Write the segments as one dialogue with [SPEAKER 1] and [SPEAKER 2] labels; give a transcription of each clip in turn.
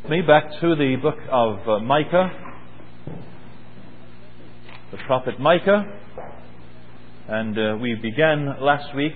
[SPEAKER 1] Me back to the book of Micah, the prophet Micah, and we began last week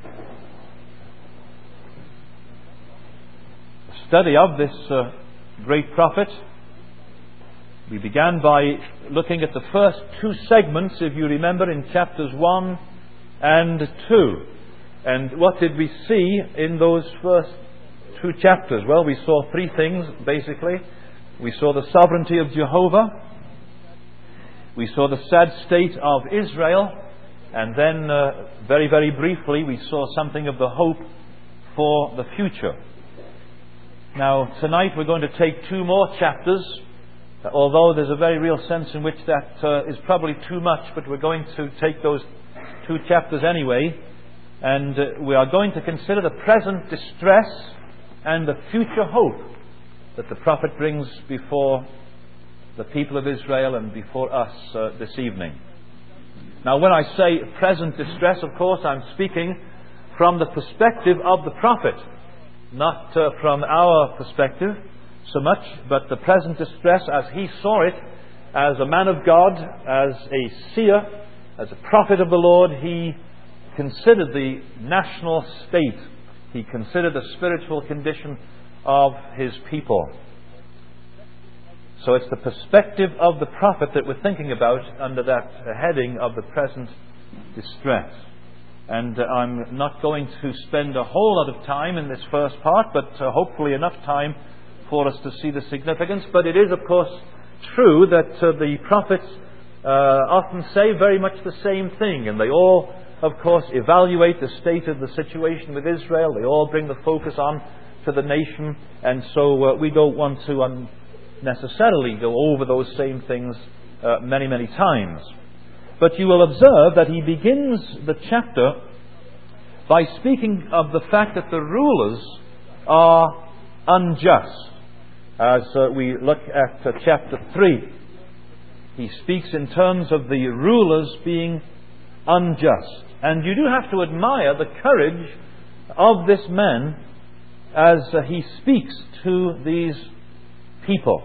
[SPEAKER 1] a study of this great prophet. We began by looking at the first two segments, if you remember, in chapters 1 and 2. And what did we see in those first two chapters? Well, we saw three things, basically. We saw the sovereignty of Jehovah. We saw the sad state of Israel. And then, very, very briefly, we saw something of the hope for the future. Now, tonight we're going to take two more chapters, although there's a very real sense in which that is probably too much, but we're going to take those two chapters anyway. And we are going to consider the present distress and the future hope that the prophet brings before the people of Israel and before us this evening. Now, when I say present distress, of course, I'm speaking from the perspective of the prophet, not from our perspective so much, but the present distress as he saw it, as a man of God, as a seer, as a prophet of the Lord. He considered the national state. He considered the spiritual condition of his people. So it's the perspective of the prophet that we're thinking about under that heading of the present distress. And I'm not going to spend a whole lot of time in this first part, but hopefully enough time for us to see the significance. But it is, of course, true that the prophets often say very much the same thing, and they all, of course, evaluate the state of the situation with Israel. They all bring the focus on to the nation, and so we don't want to unnecessarily go over those same things many, many times. But you will observe that he begins the chapter by speaking of the fact that the rulers are unjust. As we look at chapter 3, he speaks in terms of the rulers being unjust. And you do have to admire the courage of this man as he speaks to these people.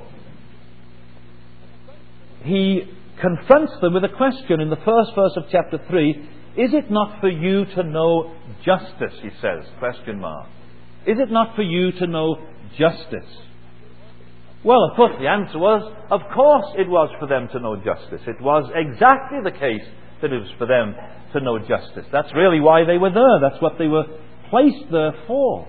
[SPEAKER 1] He confronts them with a question in the first verse of chapter 3. Is it not for you to know justice, he says, question mark. Is it not for you to know justice? Well, of course, the answer was, of course it was for them to know justice. It was exactly the case that it was for them to know justice. That's really why they were there. That's what they were placed there for.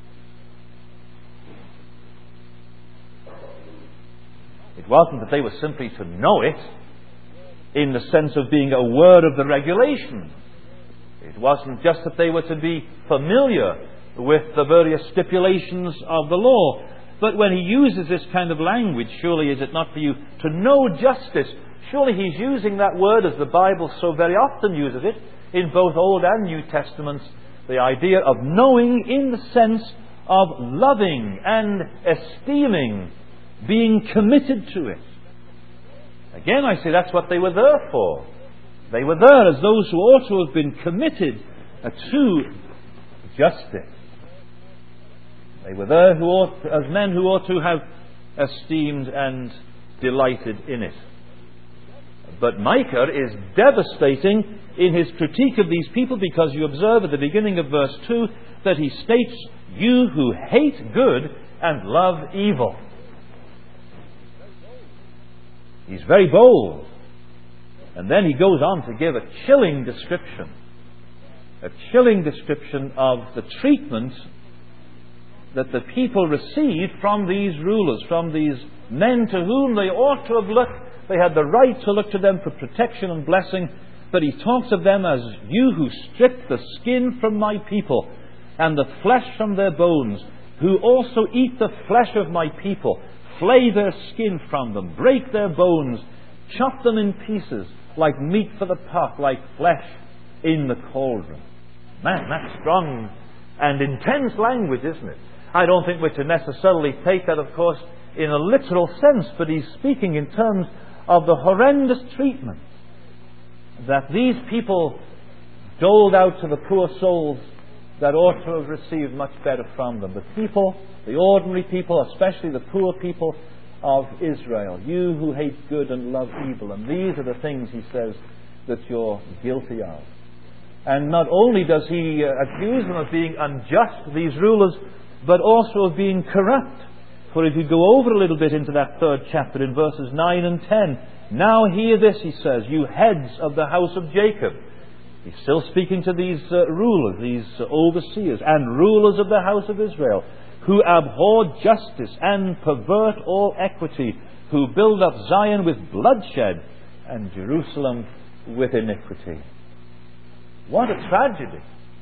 [SPEAKER 1] It wasn't that they were simply to know it in the sense of being aware of the regulation. It wasn't just that they were to be familiar with the various stipulations of the law. But when he uses this kind of language, surely is it not for you to know justice? Surely he's using that word as the Bible so very often uses it in both Old and New Testaments. The idea of knowing in the sense of loving and esteeming, being committed to it. Again, I say that's what they were there for. They were there as those who ought to have been committed to justice. They were there as men who ought to have esteemed and delighted in it. But Micah is devastating in his critique of these people, because you observe at the beginning of verse 2 that he states, you who hate good and love evil. He's very bold. And then he goes on to give a chilling description of the treatment that the people received from these rulers, from these men to whom they ought to have looked. They had the right to look to them for protection and blessing, but he talks of them as you who strip the skin from my people and the flesh from their bones, who also eat the flesh of my people, flay their skin from them, break their bones, chop them in pieces, like meat for the pot, like flesh in the cauldron. Man, that's strong and intense language, isn't it? I don't think we're to necessarily take that, of course, in a literal sense, but he's speaking in terms of the horrendous treatment that these people doled out to the poor souls that ought to have received much better from them. The people, the ordinary people, especially the poor people of Israel. You who hate good and love evil. And these are the things, he says, that you're guilty of. And not only does he accuse them of being unjust, these rulers, but also of being corrupt. For if you go over a little bit into that 3rd chapter in verses 9 and 10, now hear this, he says, you heads of the house of Jacob. He's still speaking to these rulers, these overseers, and rulers of the house of Israel, who abhor justice and pervert all equity, who build up Zion with bloodshed and Jerusalem with iniquity. What a tragedy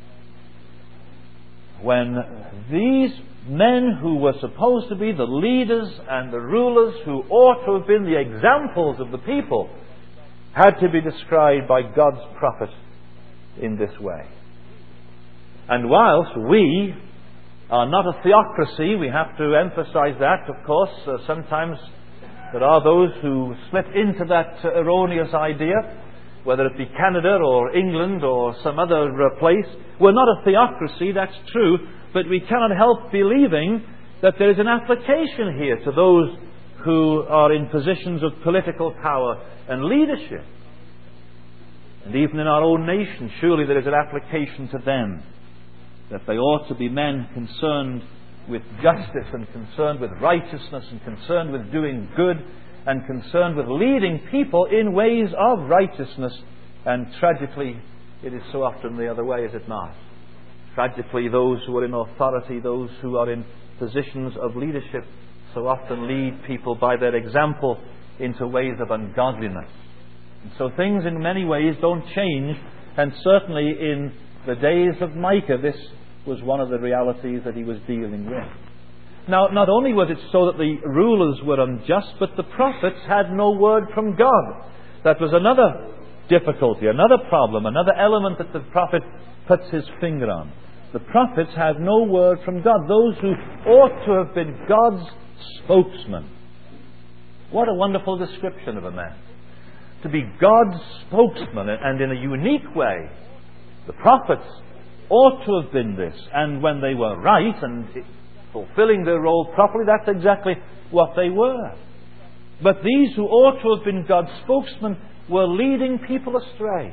[SPEAKER 1] when these men who were supposed to be the leaders and the rulers, who ought to have been the examples of the people, had to be described by God's prophet in this way. And whilst we are not a theocracy, we have to emphasize that, of course. Sometimes there are those who slip into that erroneous idea, whether it be Canada or England or some other place. We're not a theocracy, that's true, but we cannot help believing that there is an application here to those who are in positions of political power and leadership. And even in our own nation, surely there is an application to them, that they ought to be men concerned with justice and concerned with righteousness and concerned with doing good and concerned with leading people in ways of righteousness. And tragically, it is so often the other way, is it not? Tragically, those who are in authority, those who are in positions of leadership, so often lead people by their example into ways of ungodliness. And so things in many ways don't change, and certainly in the days of Micah, this was one of the realities that he was dealing with. Now, not only was it so that the rulers were unjust, but the prophets had no word from God. That was another difficulty, another problem, another element that the prophet puts his finger on. The prophets had no word from God, those who ought to have been God's spokesman. What a wonderful description of a man. To be God's spokesman, and in a unique way. The prophets ought to have been this, and when they were right and fulfilling their role properly, that's exactly what they were. But these who ought to have been God's spokesmen were leading people astray.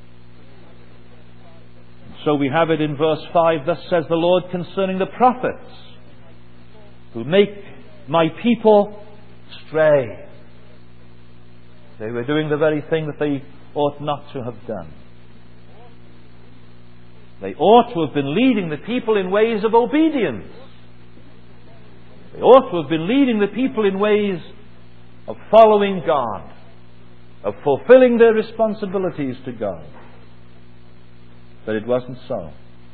[SPEAKER 1] So we have it in verse 5, thus says the Lord concerning the prophets, who make my people stray. They were doing the very thing that they ought not to have done. They ought to have been leading the people in ways of obedience. They ought to have been leading the people in ways of following God, of fulfilling their responsibilities to God. But it wasn't so.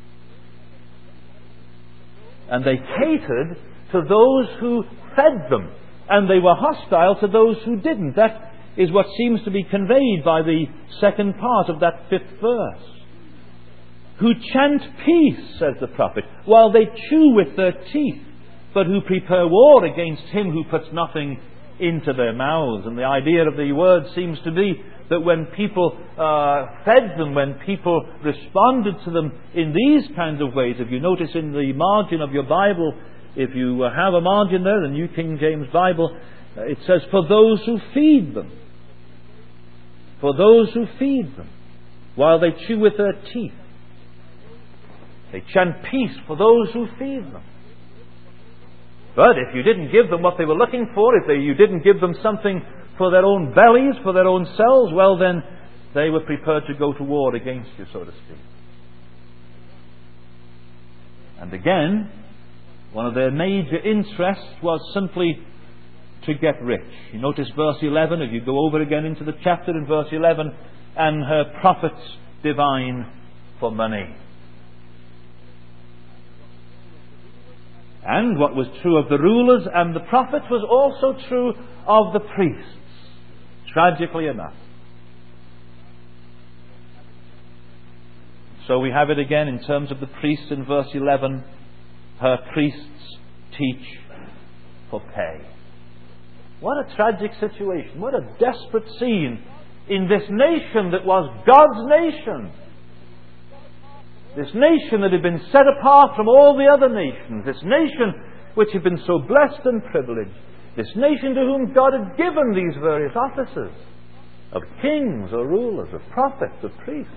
[SPEAKER 1] And they catered to those who fed them, and they were hostile to those who didn't. That is what seems to be conveyed by the second part of that 5th verse. Who chant peace, says the prophet, while they chew with their teeth, but who prepare war against him who puts nothing into their mouths. And the idea of the word seems to be that when people fed them, when people responded to them in these kinds of ways, if you notice in the margin of your Bible, if you have a margin there, the New King James Bible, it says, for those who feed them. For those who feed them, while they chew with their teeth. They chant peace for those who feed them. But if you didn't give them what they were looking for, if you didn't give them something for their own bellies, for their own selves, well then, they were prepared to go to war against you, so to speak. And again, one of their major interests was simply to get rich. You notice verse 11, if you go over again into the chapter in verse 11, and her prophets divine for money. And what was true of the rulers and the prophets was also true of the priests, tragically enough. So we have it again in terms of the priests in verse 11. Her priests teach for pay. What a tragic situation. What a desperate scene in this nation that was God's nation. This nation that had been set apart from all the other nations. This nation which had been so blessed and privileged. This nation to whom God had given these various offices of kings or rulers, of prophets, of priests.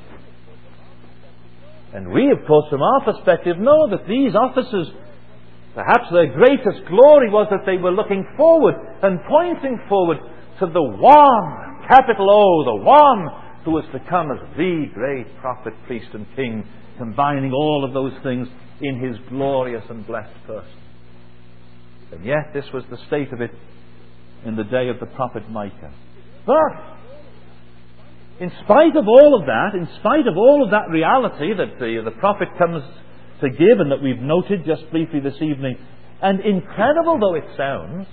[SPEAKER 1] And we, of course, from our perspective, know that these offices, perhaps their greatest glory was that they were looking forward and pointing forward to the one, capital O, the one who was to come as the great prophet, priest and king, combining all of those things in his glorious and blessed person. And yet this was the state of it in the day of the prophet Micah. But in spite of all of that, in spite of all of that reality that the prophet comes to give and that we've noted just briefly this evening, and incredible though it sounds,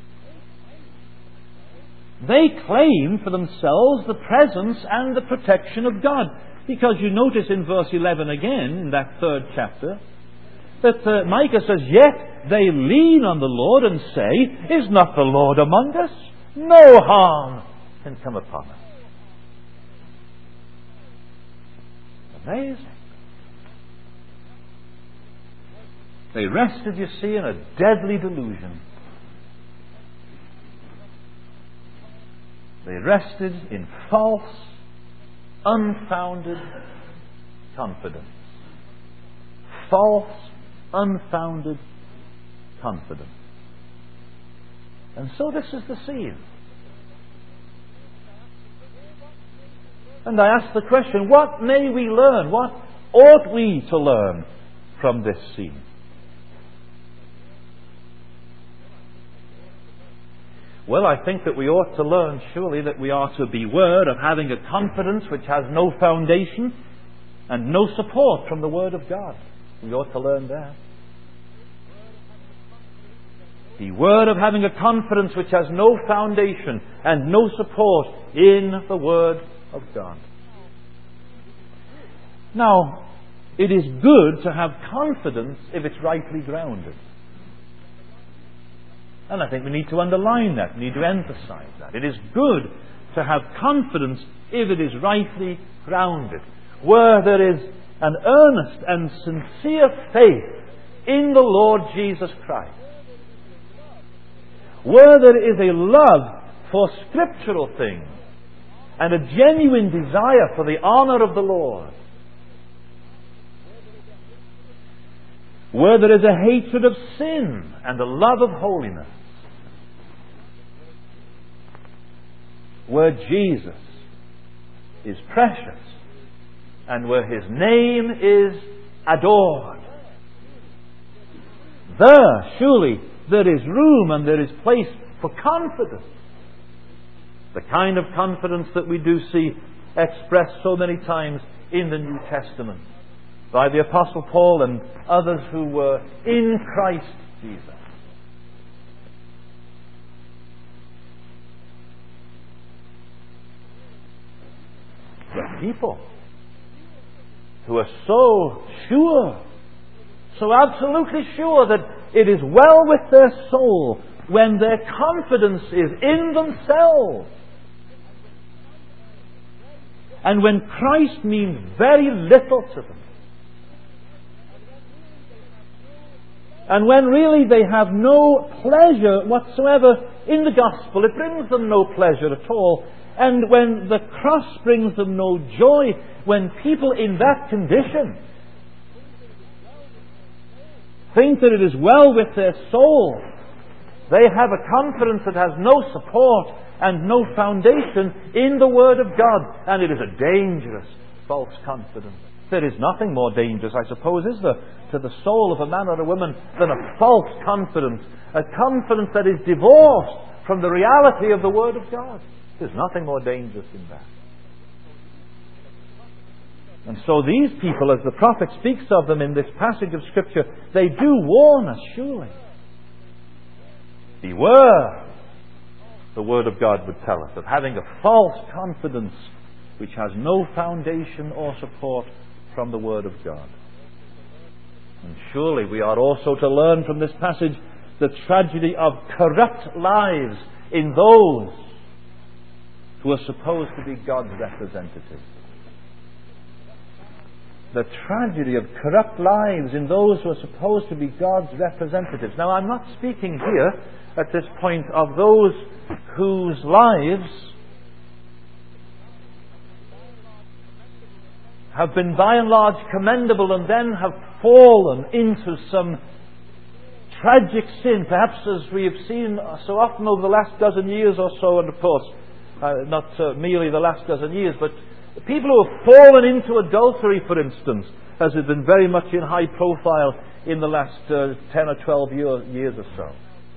[SPEAKER 1] they claim for themselves the presence and the protection of God. Because you notice in verse 11 again, in that third chapter, that Micah says, "Yet they lean on the Lord and say, Is not the Lord among us? No harm can come upon us." Amazing. They rested, you see, in a deadly delusion. They rested in false, unfounded confidence. False, unfounded confidence. And so this is the scene. And I ask the question, what may we learn? What ought we to learn from this scene? Well, I think that we ought to learn, surely, that we are to beware of having a confidence which has no foundation and no support from the Word of God. We ought to learn that. Beware of having a confidence which has no foundation and no support in the Word of God. Now, it is good to have confidence if it's rightly grounded. And I think we need to underline that. We need to emphasize that. It is good to have confidence if it is rightly grounded. Where there is an earnest and sincere faith in the Lord Jesus Christ. Where there is a love for scriptural things and a genuine desire for the honor of the Lord. Where there is a hatred of sin and a love of holiness. Where Jesus is precious and where His name is adored. There, surely, there is room and there is place for confidence. The kind of confidence that we do see expressed so many times in the New Testament by the Apostle Paul and others who were in Christ Jesus. The people who are so sure, so absolutely sure that it is well with their soul when their confidence is in themselves. And when Christ means very little to them. And when really they have no pleasure whatsoever in the gospel. It brings them no pleasure at all. And when the cross brings them no joy, when people in that condition think that it is well with their soul, they have a confidence that has no support and no foundation in the Word of God. And it is a dangerous false confidence. There is nothing more dangerous, I suppose, is there, to the soul of a man or a woman than a false confidence. A confidence that is divorced from the reality of the Word of God. There's nothing more dangerous than that. And so these people, as the prophet speaks of them in this passage of Scripture, they do warn us, surely. Beware, the Word of God would tell us, of having a false confidence which has no foundation or support from the Word of God. And surely we are also to learn from this passage the tragedy of corrupt lives in those who are supposed to be God's representatives. the tragedy of corrupt lives in those who are supposed to be God's representatives. Now, I'm not speaking here at this point of those whose lives have been by and large commendable and then have fallen into some tragic sin, perhaps as we have seen so often over the last dozen years or so, and of course, not merely the last dozen years, but people who have fallen into adultery, for instance, has been very much in high profile in the last 10 or 12 years or so.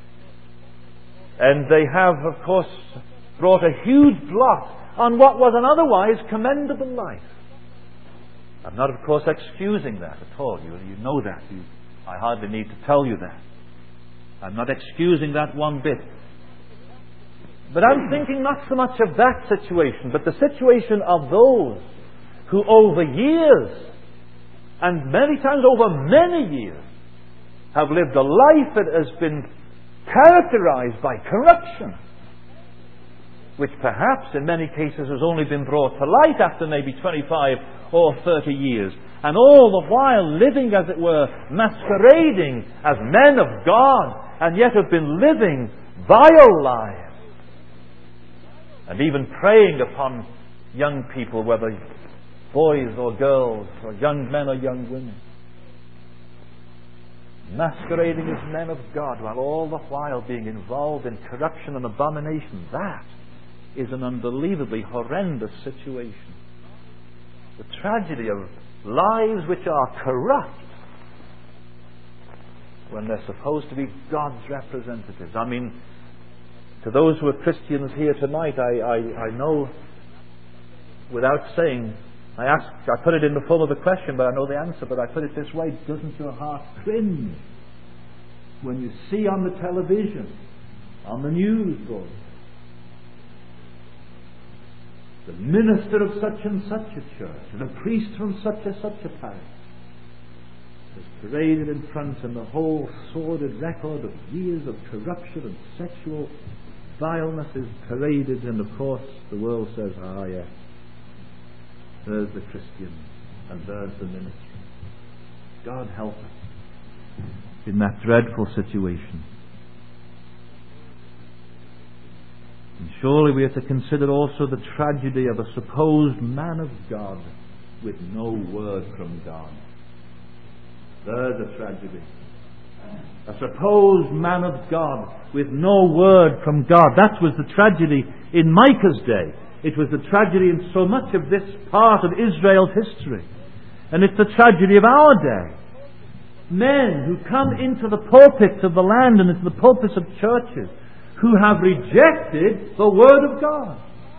[SPEAKER 1] And they have, of course, brought a huge blot on what was an otherwise commendable life. I'm not, of course, excusing that at all. You know that. I hardly need to tell you that. I'm not excusing that one bit. But I'm thinking not so much of that situation, but the situation of those who over years, and many times over many years, have lived a life that has been characterized by corruption, which perhaps in many cases has only been brought to light after maybe 25 or 30 years, and all the while living, as it were, masquerading as men of God, and yet have been living vile lives, and even preying upon young people, whether boys or girls, or young men or young women, masquerading as men of God, while all the while being involved in corruption and abomination. That is an unbelievably horrendous situation. The tragedy of lives which are corrupt when they're supposed to be God's representatives. I mean, to those who are Christians here tonight, I know, without saying, I put it in the form of a question, but I know the answer, but I put it this way: doesn't your heart cringe when you see on the television, on the news board, the minister of such and such a church, the priest from such a parish, is paraded in front, and the whole sordid record of years of corruption and sexual vileness is paraded, and of course the world says, ah yes, there's the Christian and there's the ministry. God help us in that dreadful situation. And surely we are to consider also the tragedy of a supposed man of God with no word from God. There's a tragedy. A supposed man of God with no word from God. That was the tragedy in Micah's day. It was the tragedy in so much of this part of Israel's history. And it's the tragedy of our day. Men who come into the pulpits of the land and into the pulpits of churches who have rejected the Word of God,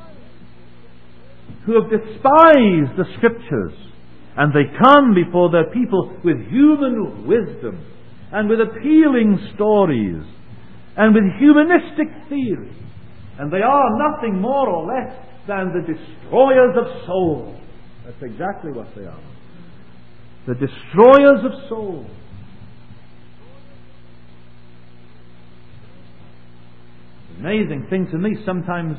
[SPEAKER 1] who have despised the Scriptures, and they come before their people with human wisdom and with appealing stories and with humanistic theory, and they are nothing more or less than the destroyers of souls. That's exactly what they are. The destroyers of souls. Amazing thing to me, sometimes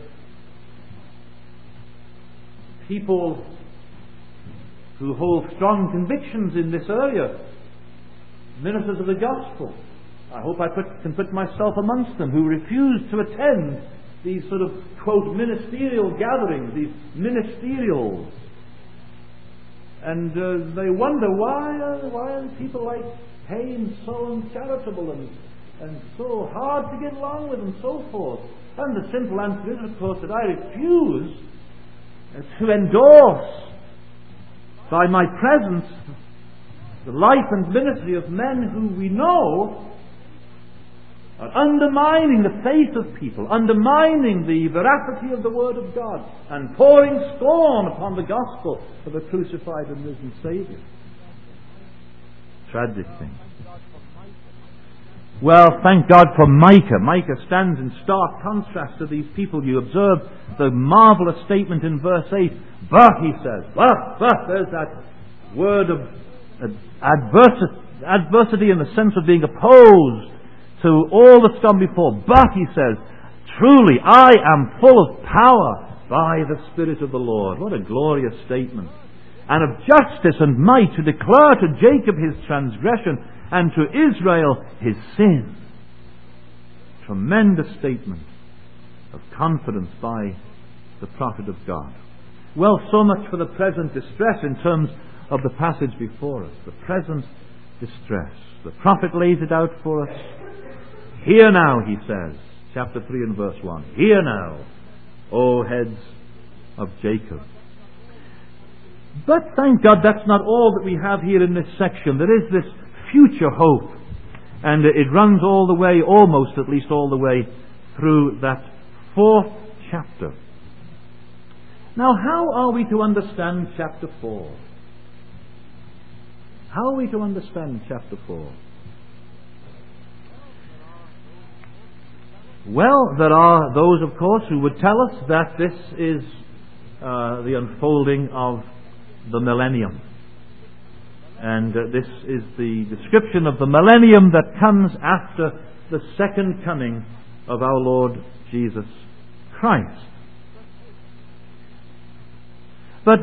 [SPEAKER 1] people who hold strong convictions in this area, ministers of the gospel, I hope I can put myself amongst them, who refuse to attend these sort of, quote, ministerial gatherings, these ministerials. And they wonder why are people like Paine so uncharitable and so hard to get along with and so forth. And the simple answer is, of course, that I refuse to endorse by my presence the life and ministry of men who we know are undermining the faith of people, undermining the veracity of the Word of God, and pouring scorn upon the gospel of a crucified and risen Saviour. Tragic thing. Well, thank God for Micah. Micah stands in stark contrast to these people. You observe the marvelous statement in verse 8. But, he says, there's that word of adversity in the sense of being opposed to all that's gone before. But, he says, truly I am full of power by the Spirit of the Lord. What a glorious statement. and of justice and might, to declare to Jacob his transgression and to Israel his sin. Tremendous statement of confidence by the prophet of God. Well, so much for the present distress in terms of the passage before us. The present distress. The prophet lays it out for us. Hear now, he says, chapter 3 and verse 1. Hear now, O heads of Jacob. But thank God that's not all that we have here in this section. There is this future hope. And it runs all the way, almost at least all the way, through that 4th chapter. Now, how are we to understand chapter 4? How are we to understand chapter 4? Well, there are those, of course, who would tell us that this is the unfolding of the millennium. And this is the description of the millennium that comes after the second coming of our Lord Jesus Christ. But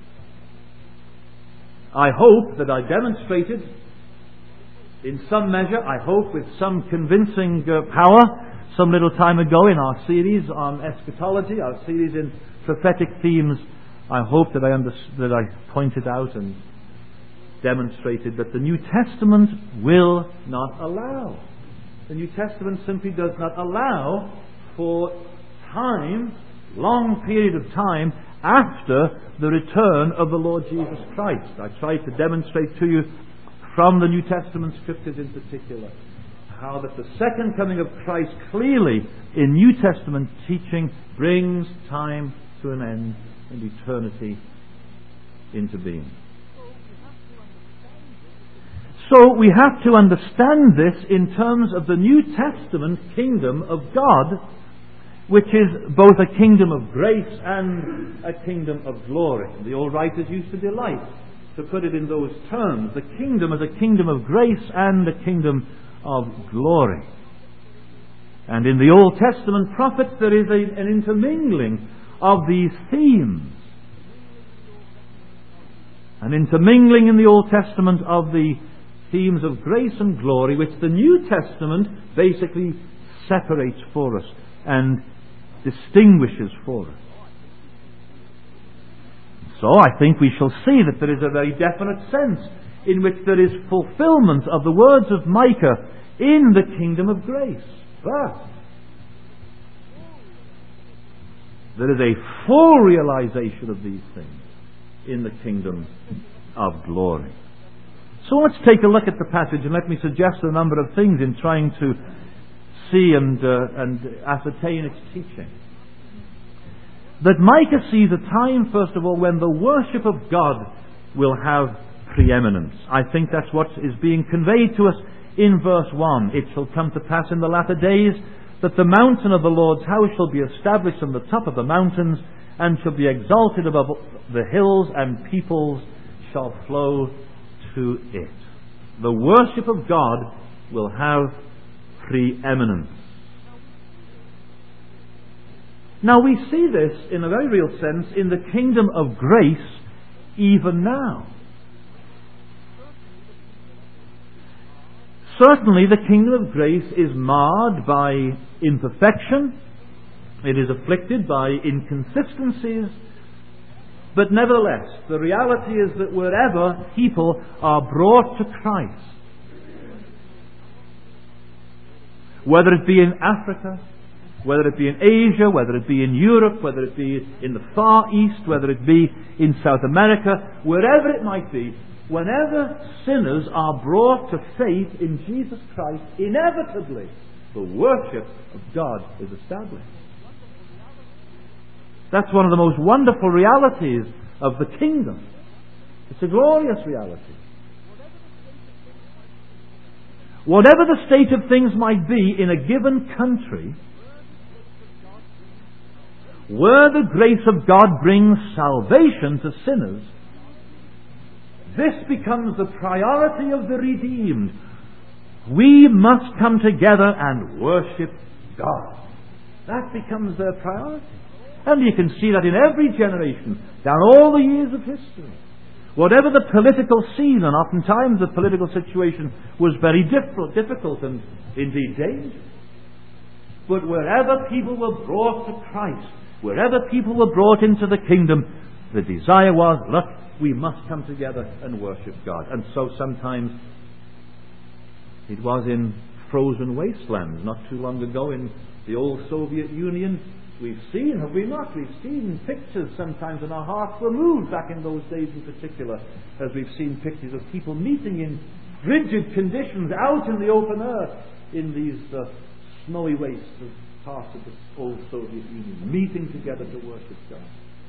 [SPEAKER 1] I hope that I demonstrated in some measure, I hope with some convincing power, some little time ago in our series on eschatology, our series in prophetic themes, I hope that I pointed out and demonstrated that the New Testament will not allow. The New Testament simply does not allow for time, long period of time, after the return of the Lord Jesus Christ. I tried to demonstrate to you from the New Testament scriptures in particular how that the second coming of Christ clearly in New Testament teaching brings time to an end and eternity into being. So we have to understand this in terms of the New Testament kingdom of God, which is both a kingdom of grace and a kingdom of glory. The old writers used to delight to put it in those terms. The kingdom is a kingdom of grace and a kingdom of glory. And in the Old Testament prophets there is an intermingling of these themes. An intermingling in the Old Testament of the themes of grace and glory, which the New Testament basically separates for us and distinguishes for us. So I think we shall see that there is a very definite sense in which there is fulfillment of the words of Micah in the kingdom of grace. But there is a full realization of these things in the kingdom of glory. So let's take a look at the passage and let me suggest a number of things in trying to see and ascertain its teaching. That Micah sees a time, first of all, when the worship of God will have preeminence. I think that's what is being conveyed to us in verse 1. It shall come to pass in the latter days that the mountain of the Lord's house shall be established on the top of the mountains and shall be exalted above the hills, and peoples shall flow to it. The worship of God will have preeminence. Now we see this in a very real sense in the kingdom of grace even now. Certainly the kingdom of grace is marred by imperfection. It is afflicted by inconsistencies. But nevertheless, the reality is that wherever people are brought to Christ, whether it be in Africa, whether it be in Asia, whether it be in Europe, whether it be in the Far East, whether it be in South America, wherever it might be, whenever sinners are brought to faith in Jesus Christ, inevitably the worship of God is established. That's one of the most wonderful realities of the kingdom. It's a glorious reality. Whatever the state of things might be in a given country, where the grace of God brings salvation to sinners, this becomes the priority of the redeemed. We must come together and worship God. That becomes their priority. And you can see that in every generation, down all the years of history. Whatever the political scene, and oftentimes the political situation was very difficult and indeed dangerous. But wherever people were brought to Christ, wherever people were brought into the kingdom, the desire was, look, we must come together and worship God. And so sometimes it was in frozen wastelands. Not too long ago in the old Soviet Union, we've seen, have we not? We've seen pictures sometimes, and our hearts were moved back in those days in particular, as we've seen pictures of people meeting in frigid conditions out in the open earth in these snowy wastes of parts of the old Soviet Union, meeting together to worship God.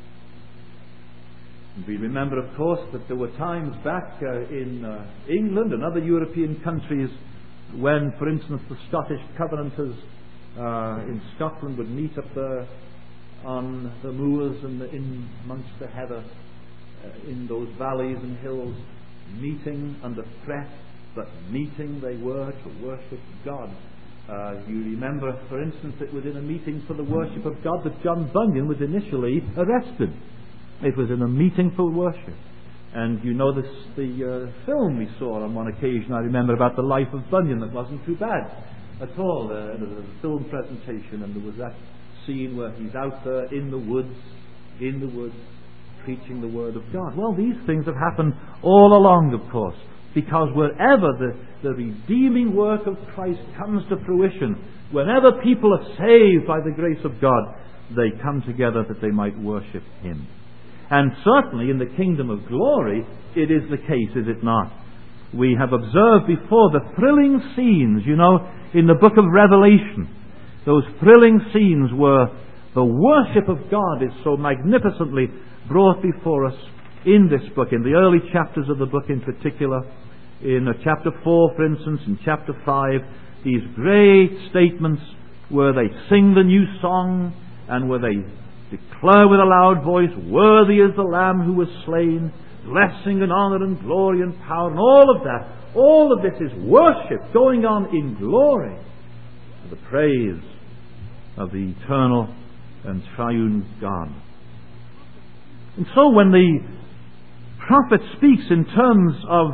[SPEAKER 1] And we remember, of course, that there were times back in England and other European countries when, for instance, the Scottish Covenanters in Scotland would meet up there on the moors and in amongst the heather in those valleys and hills, meeting under threat, but meeting they were to worship God. You remember, for instance, it was in a meeting for the worship of God that John Bunyan was initially arrested. It was in a meeting for worship. And you know the film we saw on one occasion, I remember, about the life of Bunyan. That wasn't too bad at all. There was a film presentation, and there was that scene where he's out there in the woods, preaching the Word of God. Well, these things have happened all along, of course, because wherever the redeeming work of Christ comes to fruition, whenever people are saved by the grace of God, they come together that they might worship Him. And certainly in the kingdom of glory, it is the case, is it not? We have observed before the thrilling scenes, in the book of Revelation. Those thrilling scenes where the worship of God is so magnificently brought before us in this book, in the early chapters of the book in particular. In chapter 4, for instance, in chapter 5, these great statements where they sing the new song and where they declare with a loud voice, "Worthy is the Lamb who was slain, blessing and honor and glory and power," and all of that. All of this is worship going on in glory to the praise of the eternal and triune God. And so when the prophet speaks in terms of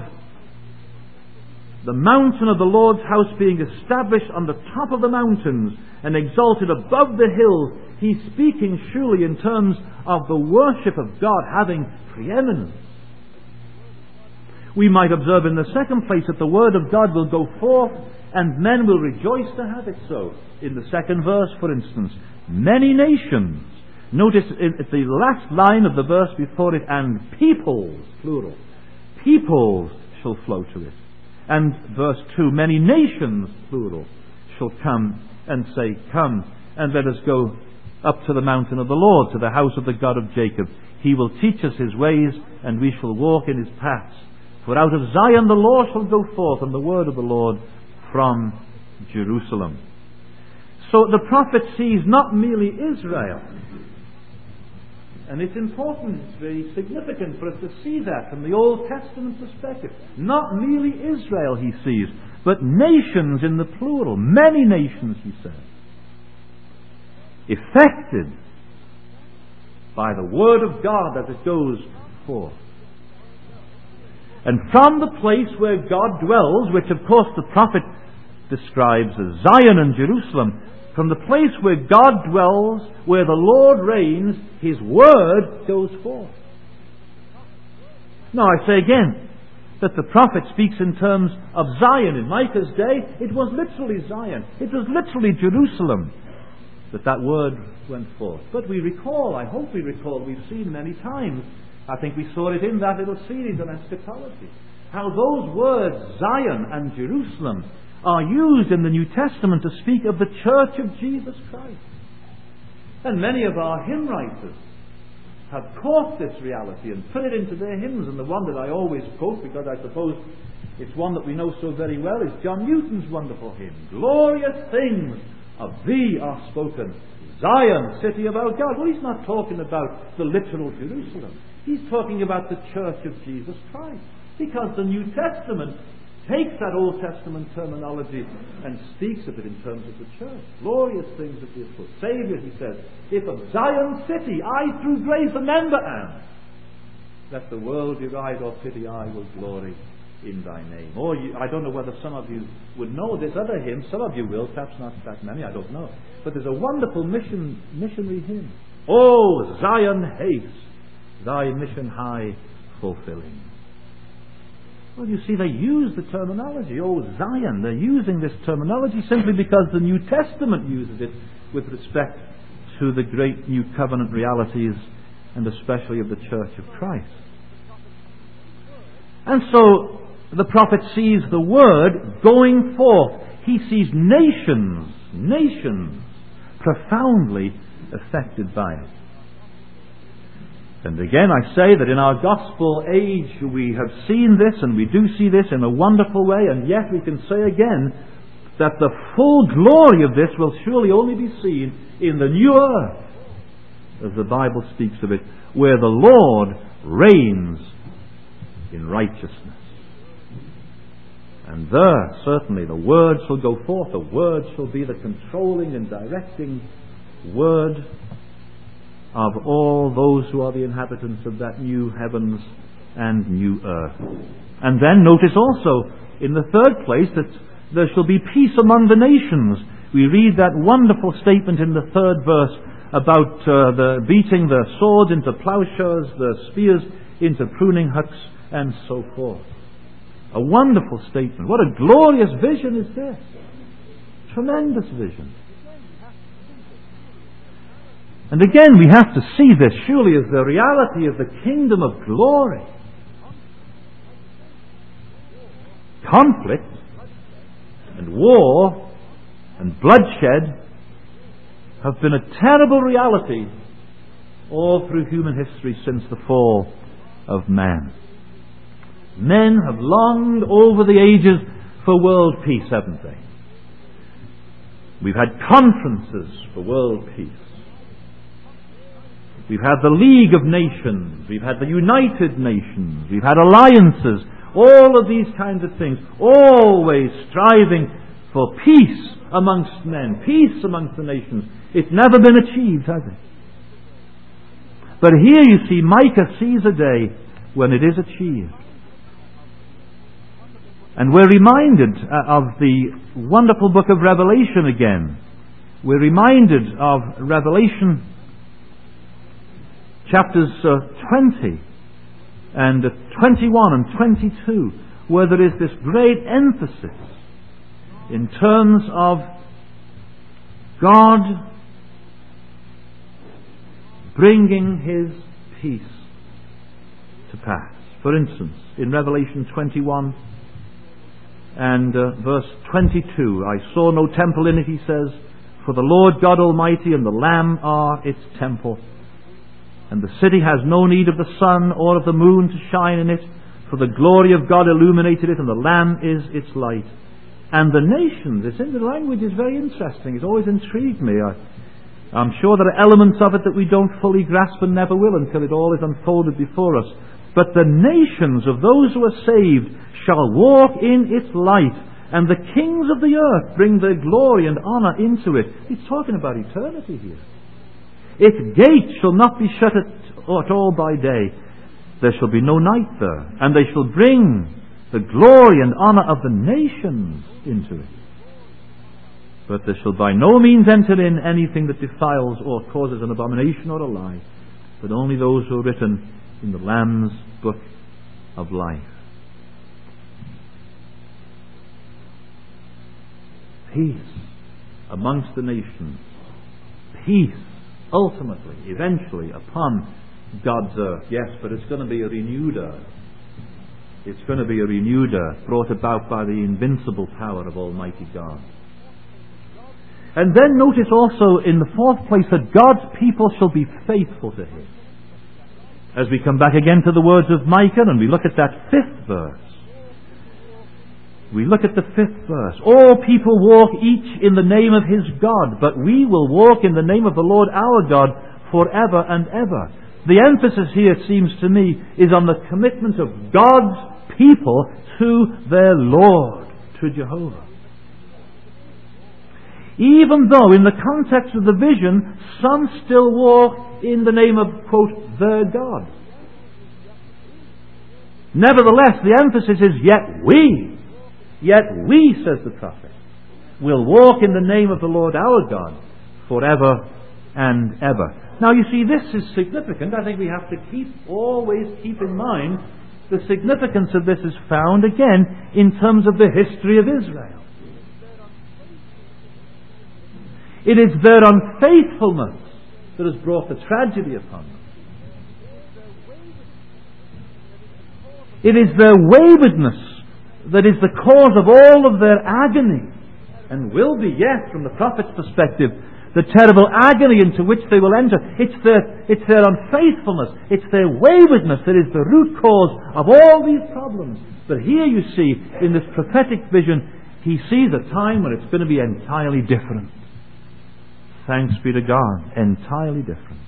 [SPEAKER 1] the mountain of the Lord's house being established on the top of the mountains and exalted above the hills, he's speaking surely in terms of the worship of God having preeminence. We might observe in the second place that the word of God will go forth and men will rejoice to have it so. In the second verse, for instance, many nations. Notice at the last line of the verse before it, and peoples, plural, peoples shall flow to it. And verse 2, many nations, plural, shall come and say, "Come and let us go up to the mountain of the Lord, to the house of the God of Jacob. He will teach us His ways, and we shall walk in His paths. For out of Zion the law shall go forth, and the word of the Lord from Jerusalem." So the prophet sees not merely Israel. And it's important, it's very significant for us to see that from the Old Testament perspective. Not merely Israel he sees, but nations in the plural. Many nations, he says. Affected by the Word of God as it goes forth. And from the place where God dwells, which of course the prophet describes as Zion and Jerusalem, from the place where God dwells, where the Lord reigns, His Word goes forth. Now I say again, that the prophet speaks in terms of Zion. In Micah's day, it was literally Zion. It was literally Jerusalem that word went forth. But we recall, I hope we recall, we've seen many times, I think we saw it in that little series on eschatology, how those words, Zion and Jerusalem, are used in the New Testament to speak of the church of Jesus Christ. And many of our hymn writers have caught this reality and put it into their hymns. And the one that I always quote, because I suppose it's one that we know so very well, is John Newton's wonderful hymn, "Glorious things of thee are spoken, Zion, city of our God." Well, he's not talking about the literal Jerusalem. He's talking about the church of Jesus Christ. Because the New Testament takes that Old Testament terminology and speaks of it in terms of the church. Glorious things of this for Saviour, he says, "If of Zion city I through grace a member am." Let the world deride or pity, I will glory in thy name. Or I don't know whether some of you would know this other hymn. Some of you will, perhaps not that many, I don't know. But there's a wonderful missionary hymn. Oh, Zion, haste, thy mission high fulfilling. Well, you see, they use the terminology, oh, Zion. They're using this terminology simply because the New Testament uses it with respect to the great New Covenant realities, and especially of the Church of Christ. And so the prophet sees the word going forth. He sees nations profoundly affected by it. And again, I say that in our gospel age we have seen this, and we do see this in a wonderful way, and yet we can say again that the full glory of this will surely only be seen in the new earth, as the Bible speaks of it, where the Lord reigns in righteousness. And there, certainly, the word shall go forth. The word shall be the controlling and directing word of all those who are the inhabitants of that new heavens and new earth. And then notice also, in the third place, that there shall be peace among the nations. We read that wonderful statement in the third verse about the beating the swords into plowshares, the spears into pruning hooks, and so forth. A wonderful statement. What a glorious vision is this. Tremendous vision. And again, we have to see this surely as the reality of the kingdom of glory. Conflict and war and bloodshed have been a terrible reality all through human history since the fall of man. Men have longed over the ages for world peace, haven't they? We've had conferences for world peace. We've had the League of Nations. We've had the United Nations. We've had alliances. All of these kinds of things. Always striving for peace amongst men. Peace amongst the nations. It's never been achieved, has it? But here you see, Micah sees a day when it is achieved. And we're reminded of the wonderful book of Revelation again. We're reminded of Revelation chapters 20 and 21 and 22, where there is this great emphasis in terms of God bringing His peace to pass. For instance, in Revelation 21 and verse 22, I saw no temple in it, he says, for the Lord God Almighty and the Lamb are its temple. And the city has no need of the sun or of the moon to shine in it, for the glory of God illuminated it, and the Lamb is its light. And the nations, the language is very interesting. It's always intrigued me. I'm sure there are elements of it that we don't fully grasp and never will until it all is unfolded before us. But the nations of those who are saved shall walk in its light, and the kings of the earth bring their glory and honor into it. He's talking about eternity here. Its gates shall not be shut at all by day. There shall be no night there. And they shall bring the glory and honor of the nations into it. But there shall by no means enter in anything that defiles or causes an abomination or a lie, but only those who are written in the Lamb's book of life. Peace amongst the nations. Peace, ultimately, eventually, upon God's earth. Yes, but it's going to be a renewed earth. It's going to be a renewed earth brought about by the invincible power of Almighty God. And then notice also in the fourth place that God's people shall be faithful to Him. As we come back again to the words of Micah and we look at that fifth verse. We look at the fifth verse. All people walk each in the name of his God, but we will walk in the name of the Lord our God forever and ever. The emphasis here, it seems to me, is on the commitment of God's people to their Lord, to Jehovah. Even though in the context of the vision, some still walk in the name of, quote, their God. Nevertheless, the emphasis is, yet we, says the prophet, will walk in the name of the Lord our God forever and ever. Now you see, this is significant. I think we have to always keep in mind the significance of this is found again in terms of the history of Israel. It is their unfaithfulness that has brought the tragedy upon them. It is their waywardness that is the cause of all of their agony, and will be, yes, from the prophet's perspective, the terrible agony into which they will enter. It's their unfaithfulness, it's their waywardness that is the root cause of all these problems. But here you see, in this prophetic vision, he sees a time when it's going to be entirely different. Thanks be to God, entirely different.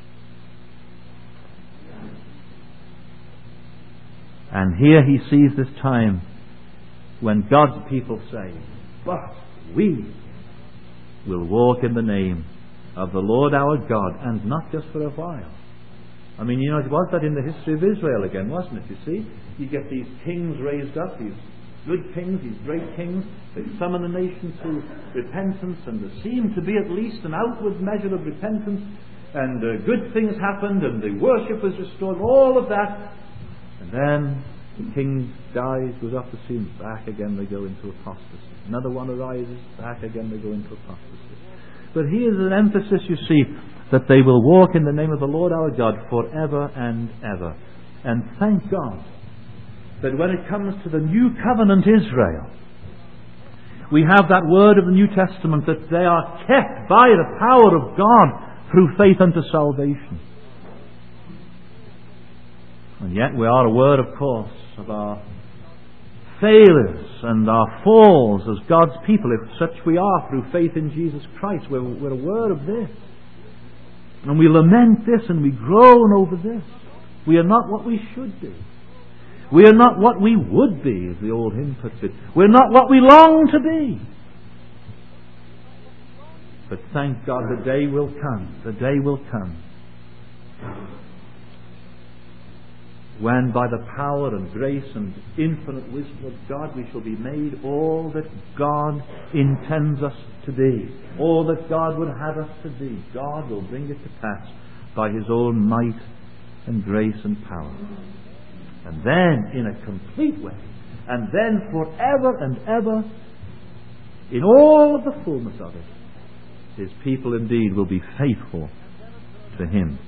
[SPEAKER 1] And here he sees this time when God's people say, but we will walk in the name of the Lord our God, and not just for a while. I mean, you know, it was that in the history of Israel again, wasn't it? You see, you get these kings raised up, these good kings, these great kings. They summon the nation to repentance, and there seemed to be at least an outward measure of repentance, and good things happened, and the worship was restored, all of that. And then the king dies, goes off the scene, back again they go into apostasy. Another one arises, back again they go into apostasy. But here's an emphasis, you see, that they will walk in the name of the Lord our God forever and ever. And thank God that when it comes to the new covenant Israel, we have that word of the New Testament that they are kept by the power of God through faith unto salvation. And yet we are aware, of course, of our failures and our falls as God's people, if such we are through faith in Jesus Christ. We're aware of this. And we lament this and we groan over this. We are not what we should be. We are not what we would be, as the old hymn puts it. We're not what we long to be. But thank God the day will come. The day will come when by the power and grace and infinite wisdom of God we shall be made all that God intends us to be, all that God would have us to be. God will bring it to pass by His own might and grace and power. And then in a complete way, and then forever and ever, in all of the fullness of it, His people indeed will be faithful to Him.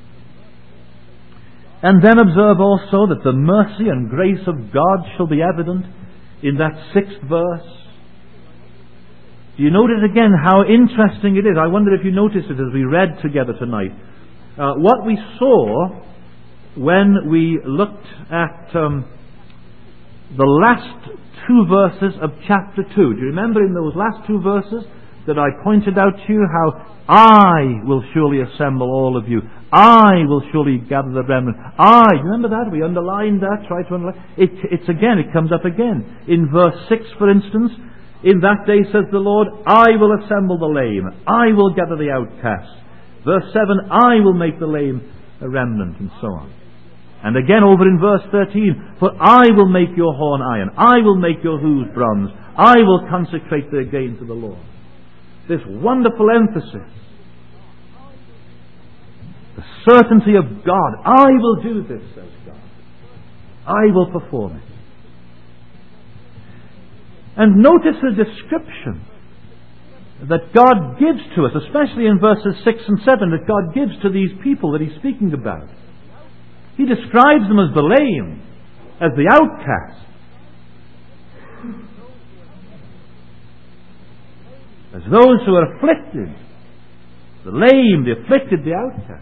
[SPEAKER 1] And then observe also that the mercy and grace of God shall be evident in that 6th verse. Do you notice again how interesting it is? I wonder if you noticed it as we read together tonight. What we saw when we looked at the last 2 verses of chapter 2. Do you remember in those last 2 verses that I pointed out to you how I will surely assemble all of you. I will surely gather the remnant. Remember that? We underlined that, try to underline. It comes up again. In verse 6, for instance, in that day, says the Lord, I will assemble the lame. I will gather the outcasts. Verse 7, I will make the lame a remnant, and so on. And again over in verse 13, for I will make your horn iron. I will make your hooves bronze. I will consecrate their gain to the Lord. This wonderful emphasis. The certainty of God. I will do this, says God. I will perform it. And notice the description that God gives to us, especially in verses 6 and 7, that God gives to these people that He's speaking about. He describes them as the lame, as the outcast, as those who are afflicted, the lame, the afflicted, the outcast.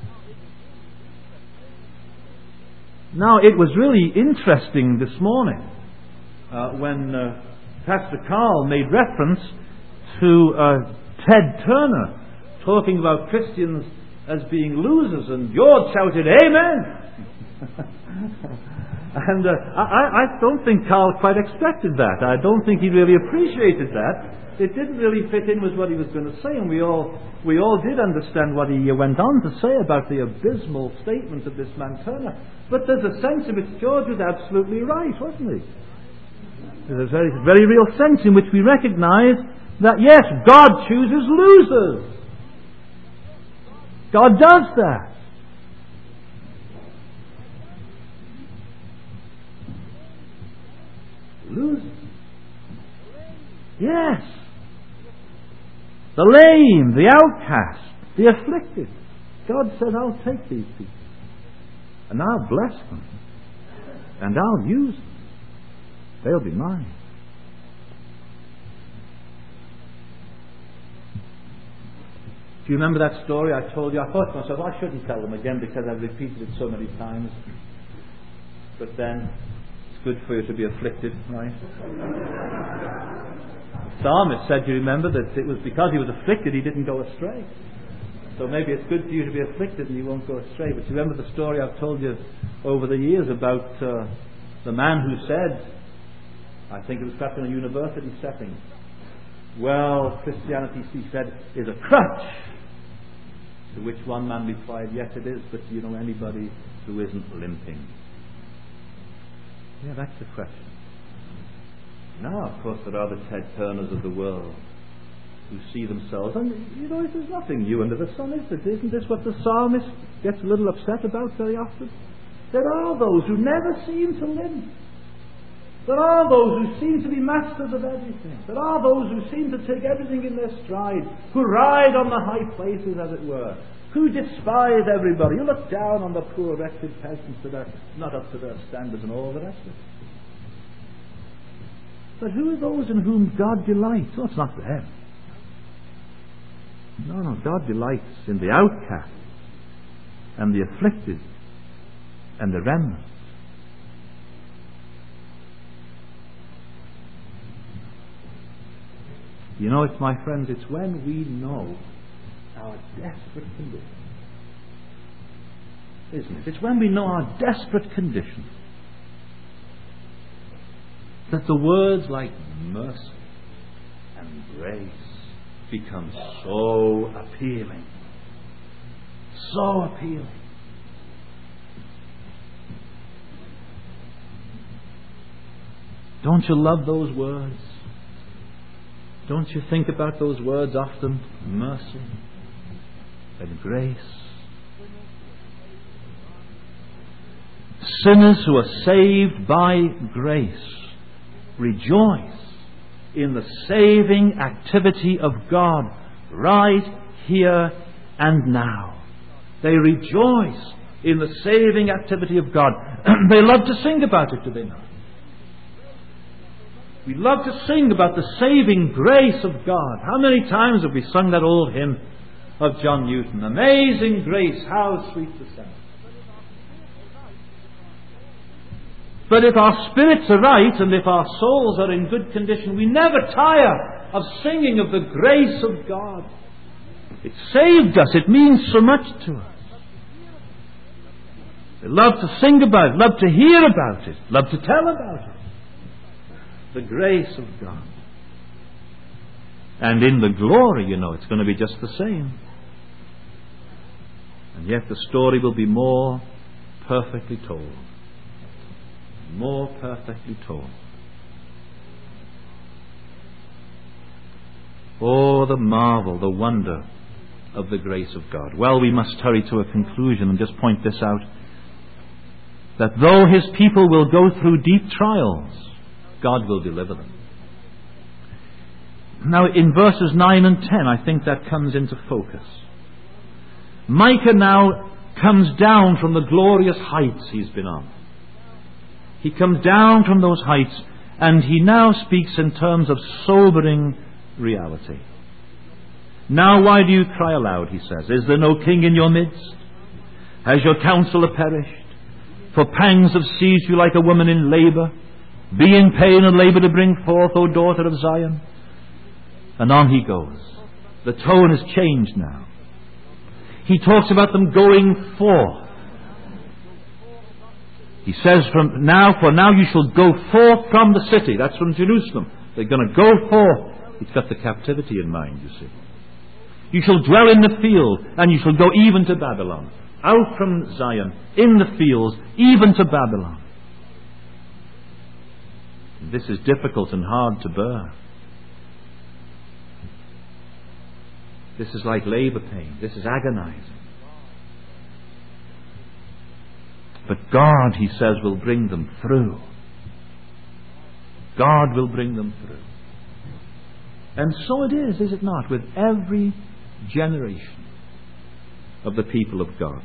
[SPEAKER 1] Now, it was really interesting this morning when Pastor Carl made reference to Ted Turner talking about Christians as being losers, and George shouted, Amen! And I don't think Carl quite expected that. I don't think he really appreciated that. it didn't really fit in with what he was going to say, and we all did understand what he went on to say about the abysmal statement of this man Turner. But there's a sense in which George was absolutely right, wasn't he? There's a very, very real sense in which we recognize that, yes, God chooses losers. God does that. Losers. Yes. The lame, the outcast, the afflicted. God said, I'll take these people and I'll bless them and I'll use them. They'll be mine. Do you remember that story I told you? I thought to myself, I shouldn't tell them again because I've repeated it so many times. But then, it's good for you to be afflicted, right? The psalmist said, you remember, that it was because he was afflicted he didn't go astray. So maybe it's good for you to be afflicted and you won't go astray. But you remember the story I've told you over the years about the man who said, I think it was perhaps in a university setting, well, Christianity, he said, is a crutch. To which one man replied, yes it is, but you know anybody who isn't limping? Yeah, that's the question. Now, of course, there are the Ted Turners of the world who see themselves, and you know, there's nothing new under the sun, is there? Isn't this what the psalmist gets a little upset about very often? There are those who never seem to limp. There are those who seem to be masters of everything. There are those who seem to take everything in their stride, who ride on the high places, as it were, who despise everybody, who look down on the poor wretched peasants that are not up to their standards and all the rest of it. But who are those in whom God delights? Oh, it's not them. No, God delights in the outcast and the afflicted and the remnant. You know, it's, my friends, it's when we know our desperate condition, isn't it? It's when we know our desperate condition that the words like mercy and grace become so appealing. So appealing. Don't you love those words? Don't you think about those words often? Mercy and grace. Sinners who are saved by grace rejoice in the saving activity of God right here and now. They rejoice in the saving activity of God. They love to sing about it, do they not? We love to sing about the saving grace of God. How many times have we sung that old hymn of John Newton? Amazing grace, how sweet the sound. But if our spirits are right and if our souls are in good condition, we never tire of singing of the grace of God. It saved us. It means so much to us. We love to sing about it, love to hear about it, love to tell about it. The grace of God. And in the glory, you know, it's going to be just the same. And yet the story will be more perfectly told. More perfectly told. Oh, the marvel, the wonder of the grace of God. Well, we must hurry to a conclusion and just point this out. That though His people will go through deep trials, God will deliver them. Now, in verses 9 and 10, I think that comes into focus. Micah now comes down from the glorious heights he's been on. He comes down from those heights, and he now speaks in terms of sobering reality. Now why do you cry aloud, he says? Is there no king in your midst? Has your counselor perished? For pangs have seized you like a woman in labour. Be in pain and labour to bring forth, O daughter of Zion. And on he goes. The tone has changed now. He talks about them going forth. He says, for now you shall go forth from the city. That's from Jerusalem. They're going to go forth He's got the captivity in mind, you see. You shall dwell in the field, and you shall go even to Babylon. Out from Zion, in the fields, even to Babylon. This is difficult and hard to bear. This is like labor pain. This is agonizing. But God, he says, will bring them through. God will bring them through. And so it is it not, with every generation of the people of God.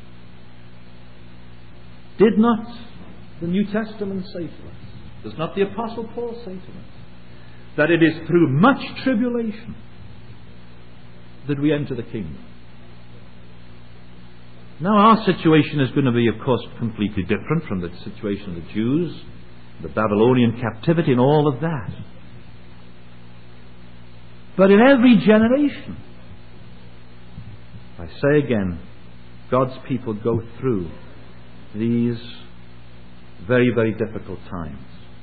[SPEAKER 1] Did not the New Testament say to us, does not the Apostle Paul say to us, that it is through much tribulation that we enter the kingdom? Now our situation is going to be, of course, completely different from the situation of the Jews, the Babylonian captivity and all of that. But in every generation, I say again, God's people go through these very, very difficult times.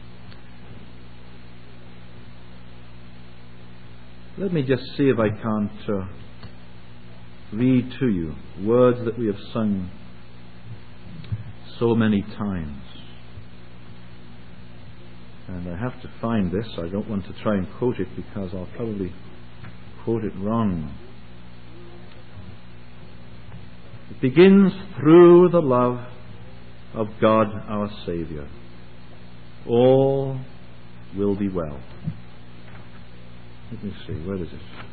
[SPEAKER 1] Let me just see if I can't read to you words that we have sung so many times. And I have to find this. I don't want to try and quote it because I'll probably quote it wrong. It begins, through the love of God our Saviour, all will be well. Let me see, where is it?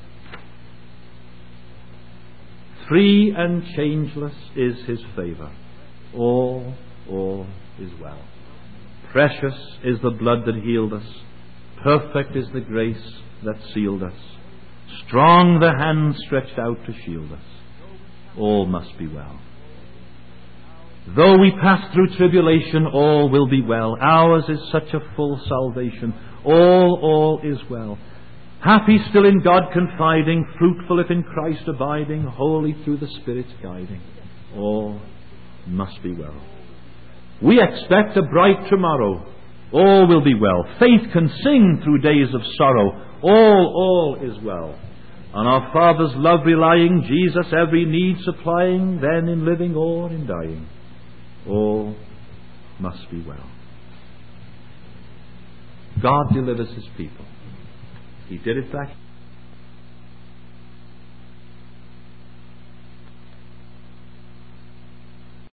[SPEAKER 1] Free and changeless is his favour. All is well. Precious is the blood that healed us. Perfect is the grace that sealed us. Strong the hand stretched out to shield us. All must be well. Though we pass through tribulation, all will be well. Ours is such a full salvation. All is well. Happy still in God confiding, fruitful if in Christ abiding, holy through the Spirit's guiding. All must be well. We expect a bright tomorrow. All will be well. Faith can sing through days of sorrow. All is well. On our Father's love relying, Jesus every need supplying, then in living or in dying, all must be well. God delivers his people. He did it back